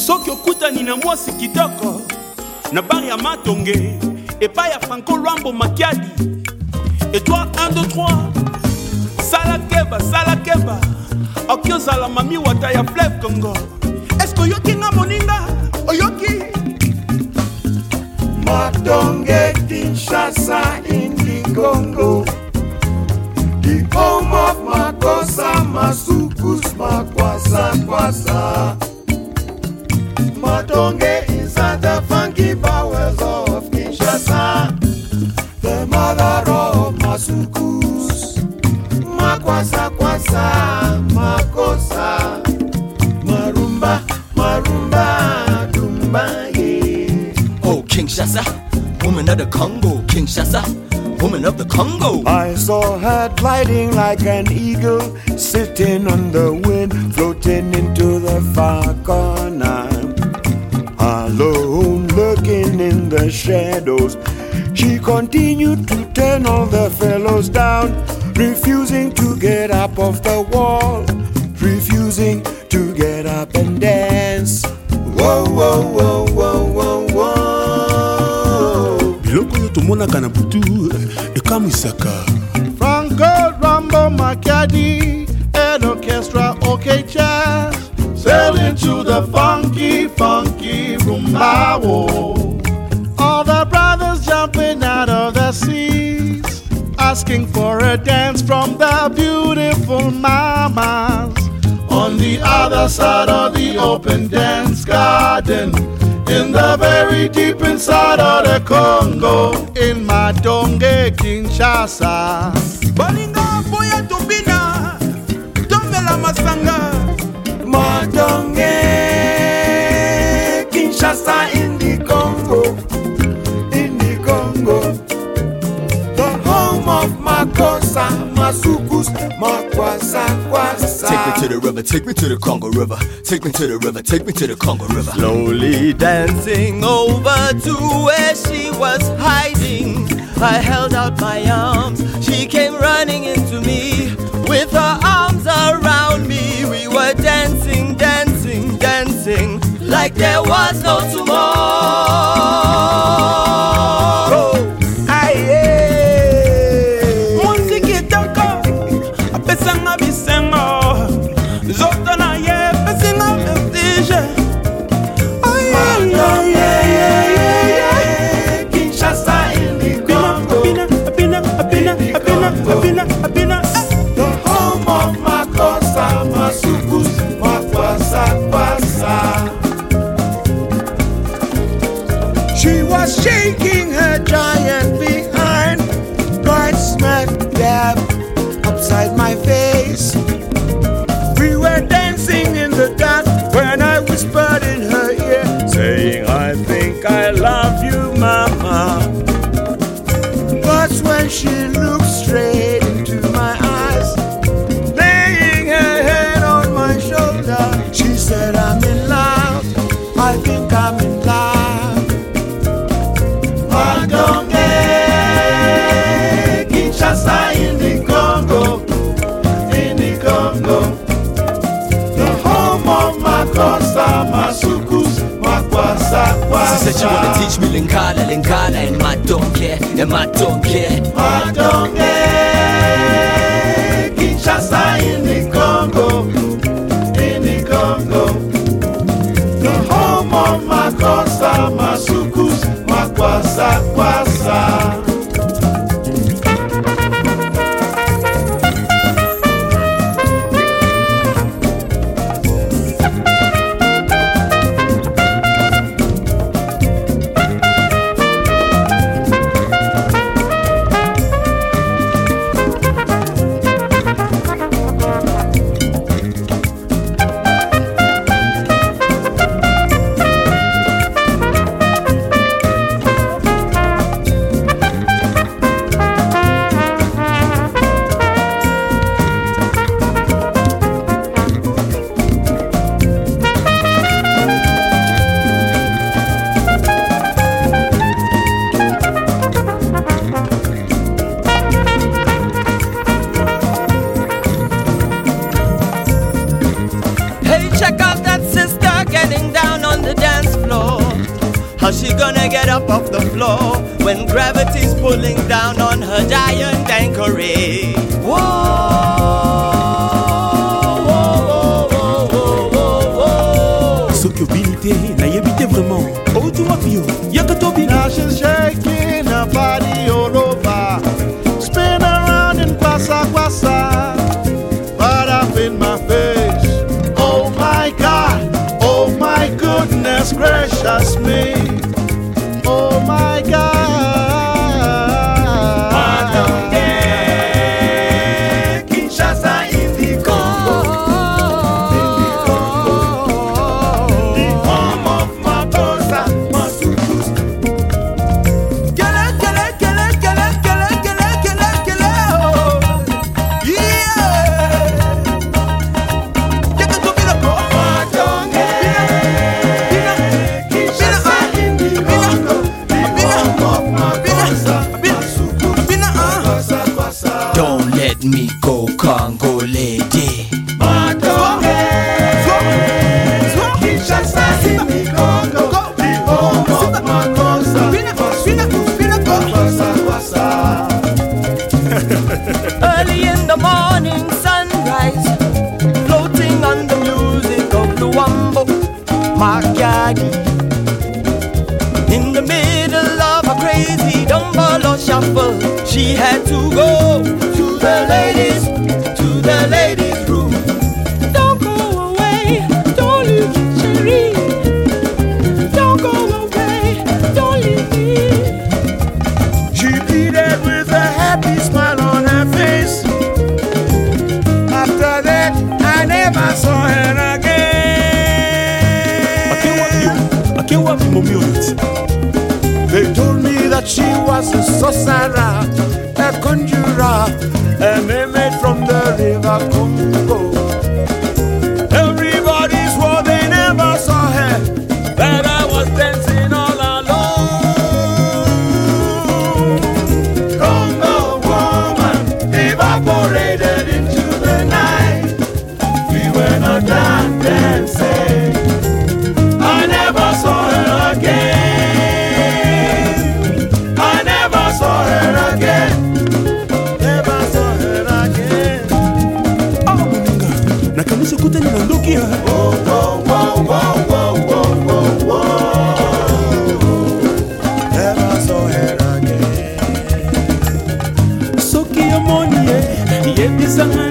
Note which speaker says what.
Speaker 1: Soki okutani na mwasi kitoko na bar ya Matonge epai ya Franco Luambo Makiadi. Et toi 1, 2, 3 Sala keba Okiozala mami wata ya Fleuve Congo. Est-ce que oyoki nga moninga? Oyoki?
Speaker 2: Matonge, Kinshasa, in the Congo, the home of Makosa, Masukus, Makwasa, Kwasa. Matonge is at the funky powers of Kinshasa, the mother of Masukus, Makwasa, Kwasa, Makosa, Marumba, Marumba, Dumba, yeah.
Speaker 3: Oh, Kinshasa, woman of the Congo, Kinshasa, woman of the Congo.
Speaker 2: I saw her gliding like an eagle, sitting on the wind, floating into the far corner. Alone, lurking in the shadows, she continued to turn all the fellows down, refusing to get up off the wall, refusing to get up and dance. Whoa, whoa, whoa, whoa, whoa, whoa.
Speaker 1: Biloko yo tomona kana butu ekamisaka.
Speaker 4: Franco Luambo Makiadi and Orchestra OK Jazz sailing to the funky, funky rumba. All the brothers jumping out of the seas, asking for a dance from the beautiful mamas on the other side of the open dance garden, in the very deep inside of the Congo, in Matonge, Kinshasa.
Speaker 1: Balinga boya tobina tombela masanga.
Speaker 2: Matonge, Kinshasa, in the Congo, in the Congo, the home of Makosa, Masukus, Makwasa, Kwasa.
Speaker 3: Take me to the river, take me to the Congo River. Take me to the river, take me to the Congo River.
Speaker 5: Slowly dancing over to where she was hiding, I held out my arms. She came running into me with her arms around me. We were dancing, dancing, dancing like there was no tomorrow.
Speaker 2: The home of Makosa, Masukus, Makwasa, Kwasa. She was shaking her giant behind, right smack dab upside my face. We were dancing in the dark when I whispered in her ear, saying, I think I love you, mama. But when she looked straight into my eyes, laying her head on my shoulder, she said, I'm in love, I think I'm in love. Matonge, Kinshasa, in the Congo, in the Congo, the home of Makosa, Masukus, Makwasa, Kwasa.
Speaker 3: She said she wanna teach me Lingala, Lingala, and Matonge, and Matonge.
Speaker 2: Matonge, Kinshasa, in the Congo, in the Congo, the home of Makosa, Masukus, Makwasa, Kwasa.
Speaker 5: Check out that sister getting down on the How's she gonna get up off the floor when gravity's pulling down on her giant anchorage?
Speaker 1: Soki obinité, na yebite vraiment. Oh, tu vois pio, yakatobi.
Speaker 4: Now she's shaking her body all over, spin around in kwasa kwasa, right up in my face. Oh my God, oh my goodness gracious me, oh my God.
Speaker 2: Kinshasa in the Congo, in the Congo, the home of Maposa, Masukus.
Speaker 3: Don't let me go, Congo lady.
Speaker 5: Early in the morning sunrise, floating on the music of Luambo Makiadi. In the middle of a crazy dumbolo shuffle, she had to go to the ladies' room. Don't go away, don't leave me, Cherie. Don't go away, don't leave me.
Speaker 2: She pleaded with a happy smile on her face. After that, I never saw her again.
Speaker 1: Akewa momi onit.
Speaker 2: They told me that she was a sorcerer, a conjurer, a mermaid from the river Congo. Everybody swore they never saw her, that I was dancing all alone. Congo woman evaporated into the night. We were not done dancing. I never saw her again. I never saw her again. Never saw her again.
Speaker 1: Ah, moninga. Nakamisa kutani na ndokia.
Speaker 2: Oh, oh, oh, oh, oh, oh, oh, oh. Never saw her again.
Speaker 1: Soki omoni ye, yebisanga